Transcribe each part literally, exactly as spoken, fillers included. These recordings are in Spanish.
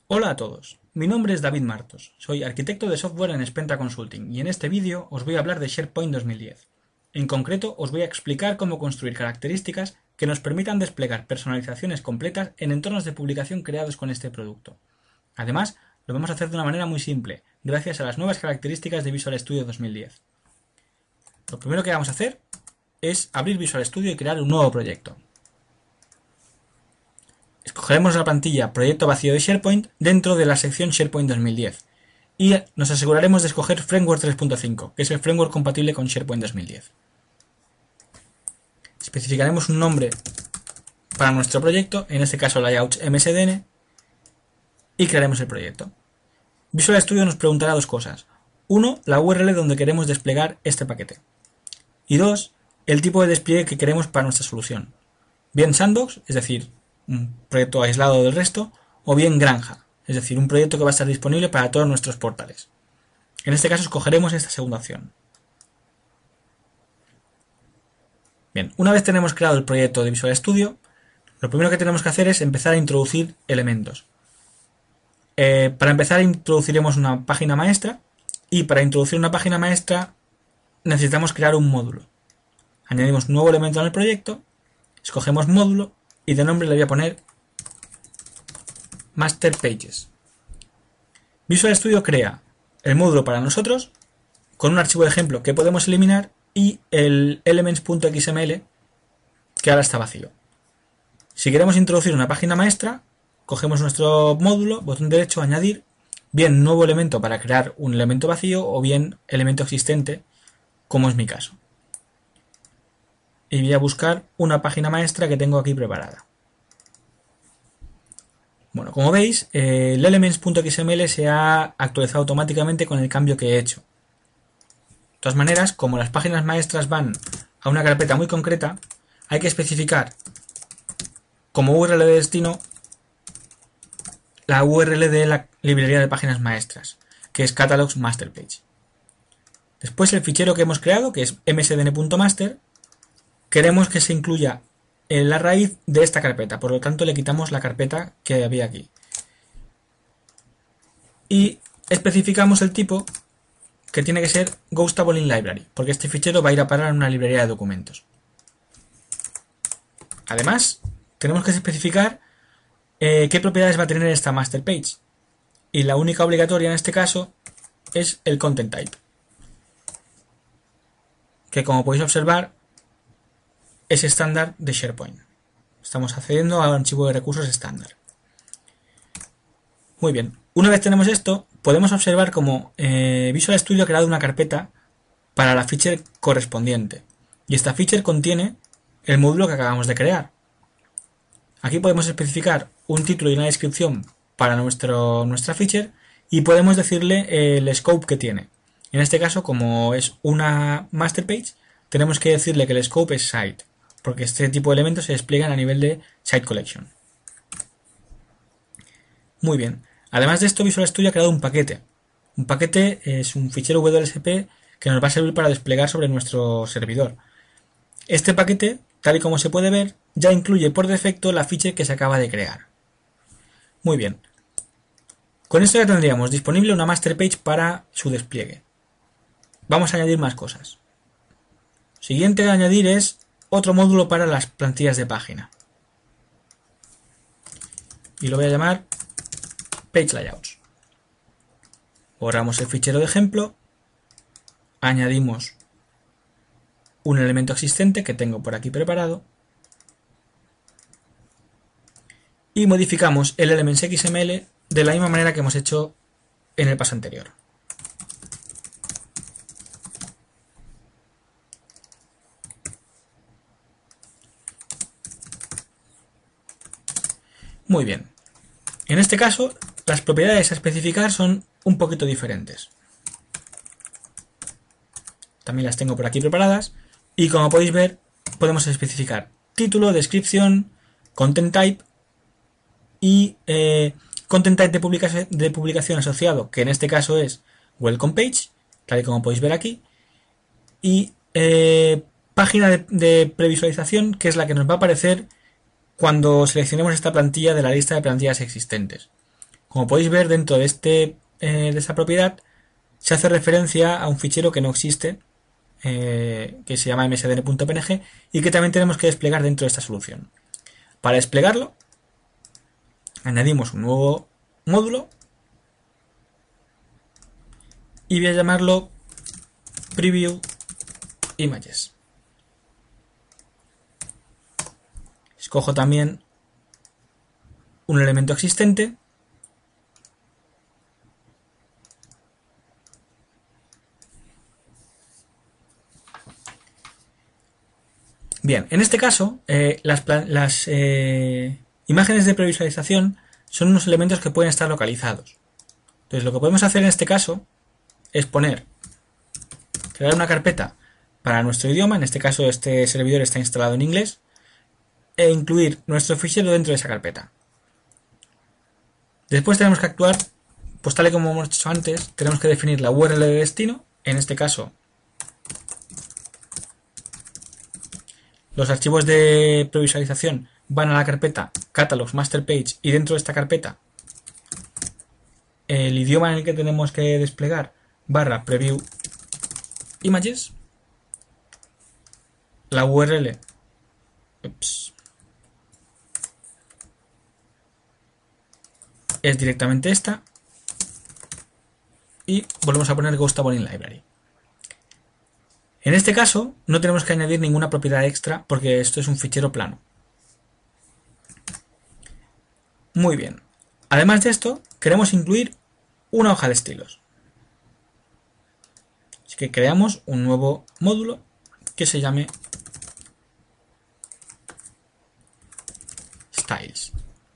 Hola a todos, mi nombre es David Martos, soy arquitecto de software en Spenta Consulting y en este vídeo os voy a hablar de SharePoint dos mil diez. En concreto os voy a explicar cómo construir características que nos permitan desplegar personalizaciones completas en entornos de publicación creados con este producto. Además, lo vamos a hacer de una manera muy simple, gracias a las nuevas características de Visual Studio dos mil diez. Lo primero que vamos a hacer es abrir Visual Studio y crear un nuevo proyecto. Escogeremos la plantilla Proyecto vacío de SharePoint dentro de la sección SharePoint dos mil diez y nos aseguraremos de escoger Framework tres punto cinco, que es el framework compatible con SharePoint dos mil diez. Especificaremos un nombre para nuestro proyecto, en este caso Layouts M S D N, y crearemos el proyecto. Visual Studio nos preguntará dos cosas. Uno, la U R L donde queremos desplegar este paquete. Y dos, el tipo de despliegue que queremos para nuestra solución. Bien Sandbox, es decir, un proyecto aislado del resto, o bien Granja, es decir, un proyecto que va a estar disponible para todos nuestros portales. En este caso escogeremos esta segunda opción. Bien, una vez tenemos creado el proyecto de Visual Studio, lo primero que tenemos que hacer es empezar a introducir elementos. Eh, para empezar introduciremos una página maestra y para introducir una página maestra necesitamos crear un módulo. Añadimos un nuevo elemento en el proyecto, escogemos módulo y de nombre le voy a poner Master Pages. Visual Studio crea el módulo para nosotros con un archivo de ejemplo que podemos eliminar y el elements.xml que ahora está vacío. Si queremos introducir una página maestra, cogemos nuestro módulo, botón derecho, añadir, bien nuevo elemento para crear un elemento vacío o bien elemento existente, como es mi caso. Y voy a buscar una página maestra que tengo aquí preparada. Bueno, como veis, eh, el elements.xml se ha actualizado automáticamente con el cambio que he hecho. De todas maneras, como las páginas maestras van a una carpeta muy concreta, hay que especificar como U R L de destino la U R L de la librería de páginas maestras, que es catalogs master page. Después el fichero que hemos creado, que es msdn.master, queremos que se incluya en la raíz de esta carpeta, por lo tanto le quitamos la carpeta que había aquí. Y especificamos el tipo, que tiene que ser Ghostable in Library, porque este fichero va a ir a parar en una librería de documentos. Además, tenemos que especificar eh, qué propiedades va a tener esta master page. Y la única obligatoria en este caso es el content type, que como podéis observar es estándar de SharePoint. Estamos accediendo al archivo de recursos estándar. Muy bien, una vez tenemos esto, podemos observar cómo eh, Visual Studio ha creado una carpeta para la feature correspondiente. Y esta feature contiene el módulo que acabamos de crear. Aquí podemos especificar un título y una descripción para nuestro, nuestra feature y podemos decirle el scope que tiene. En este caso, como es una master page, tenemos que decirle que el scope es site, porque este tipo de elementos se despliegan a nivel de Site Collection. Muy bien. Además de esto, Visual Studio ha creado un paquete. Un paquete es un fichero W S P que nos va a servir para desplegar sobre nuestro servidor. Este paquete, tal y como se puede ver, ya incluye por defecto la feature que se acaba de crear. Muy bien. Con esto ya tendríamos disponible una master page para su despliegue. Vamos a añadir más cosas. Siguiente a añadir es otro módulo para las plantillas de página. Y lo voy a llamar Page Layouts. Borramos el fichero de ejemplo. Añadimos un elemento existente que tengo por aquí preparado. Y modificamos el elements.xml de la misma manera que hemos hecho en el paso anterior. Muy bien. En este caso, las propiedades a especificar son un poquito diferentes. También las tengo por aquí preparadas. Y como podéis ver, podemos especificar título, descripción, content type y eh, content type de publicación, de publicación asociado, que en este caso es welcome page, tal y como podéis ver aquí. Y eh, página de, de previsualización, que es la que nos va a aparecer cuando seleccionemos esta plantilla de la lista de plantillas existentes. Como podéis ver, dentro de, este, eh, de esta propiedad se hace referencia a un fichero que no existe, eh, que se llama msdn.png y que también tenemos que desplegar dentro de esta solución. Para desplegarlo, añadimos un nuevo módulo y voy a llamarlo Preview Images. Escojo también un elemento existente Bien, en este caso, eh, las, las eh, imágenes de previsualización son unos elementos que pueden estar localizados. Entonces, lo que podemos hacer en este caso es poner, crear una carpeta para nuestro idioma, en este caso este servidor está instalado en inglés, e incluir nuestro fichero dentro de esa carpeta. Después tenemos que actuar, pues tal y como hemos hecho antes, tenemos que definir la U R L de destino, en este caso los archivos de previsualización van a la carpeta Catalogs Master Page y dentro de esta carpeta el idioma en el que tenemos que desplegar barra Preview Images, la U R L ups, es directamente esta y volvemos a poner Ghost Aboning Library. En este caso no tenemos que añadir ninguna propiedad extra porque esto es un fichero plano. Muy bien. Además de esto, queremos incluir una hoja de estilos. Así que creamos un nuevo módulo que se llame Styles.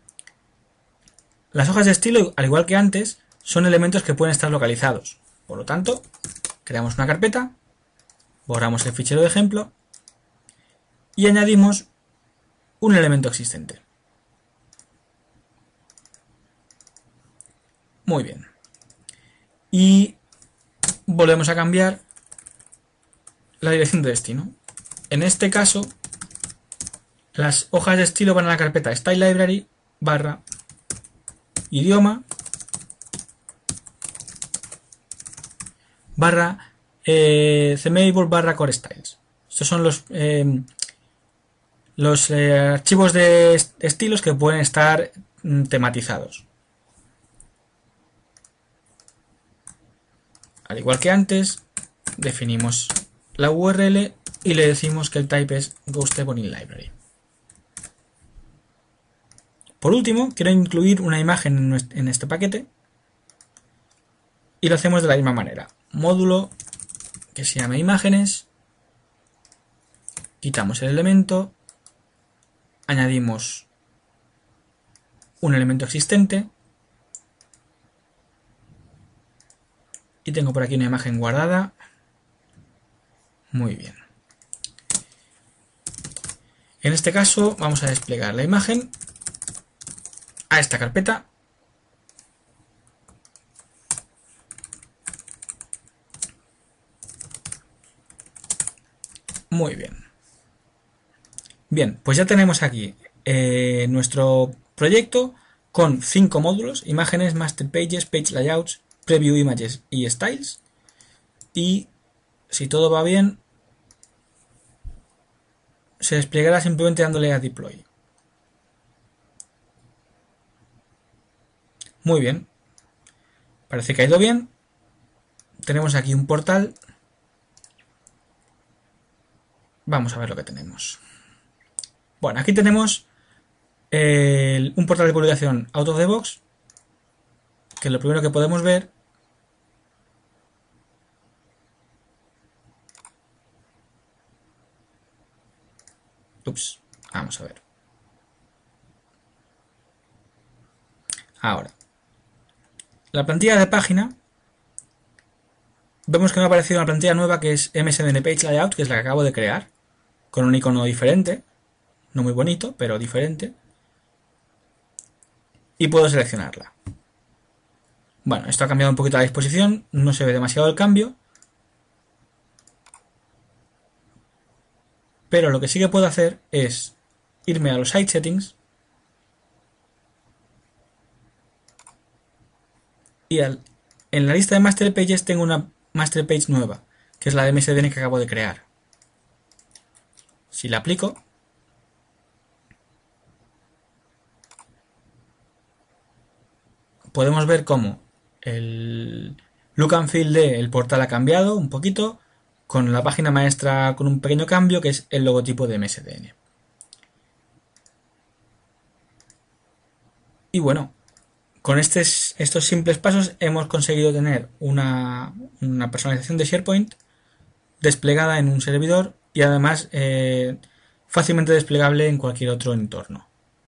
Las hojas de estilo, al igual que antes, son elementos que pueden estar localizados. Por lo tanto, creamos una carpeta, borramos el fichero de ejemplo y añadimos un elemento existente. Muy bien. Y volvemos a cambiar la dirección de destino. En este caso, las hojas de estilo van a la carpeta Style Library barra idioma barra eh, Themable barra Core Styles. Estos son los eh, los eh, archivos de estilos que pueden estar mm, tematizados. Al igual que antes, definimos la U R L y le decimos que el type es Ghost Aboning Library. Por último, quiero incluir una imagen en este paquete y lo hacemos de la misma manera. Módulo que se llame imágenes, quitamos el elemento, añadimos un elemento existente y tengo por aquí una imagen guardada. Muy bien. En este caso vamos a desplegar la imagen a esta carpeta. Muy bien. Bien, pues ya tenemos aquí eh, nuestro proyecto con cinco módulos: imágenes, master pages, page layouts, preview images y styles. Y si todo va bien, se desplegará simplemente dándole a deploy. Muy bien. Parece que ha ido bien. Tenemos aquí un portal. Vamos a ver lo que tenemos. Bueno, aquí tenemos el, un portal de publicación out of the box, que lo primero que podemos ver ups, vamos a ver. Ahora, la plantilla de página, vemos que me ha aparecido una plantilla nueva que es M S D N Page Layout, que es la que acabo de crear, con un icono diferente, no muy bonito, pero diferente, y puedo seleccionarla. Bueno, esto ha cambiado un poquito la disposición, no se ve demasiado el cambio, pero lo que sí que puedo hacer es irme a los Site Settings Y al- en la lista de master pages tengo una master page nueva, que es la de M S D N que acabo de crear. Si la aplico, podemos ver cómo el look and feel del portal ha cambiado un poquito, con la página maestra con un pequeño cambio, que es el logotipo de M S D N. Y bueno, con estos, estos simples pasos hemos conseguido tener una, una personalización de SharePoint desplegada en un servidor y además eh, fácilmente desplegable en cualquier otro entorno.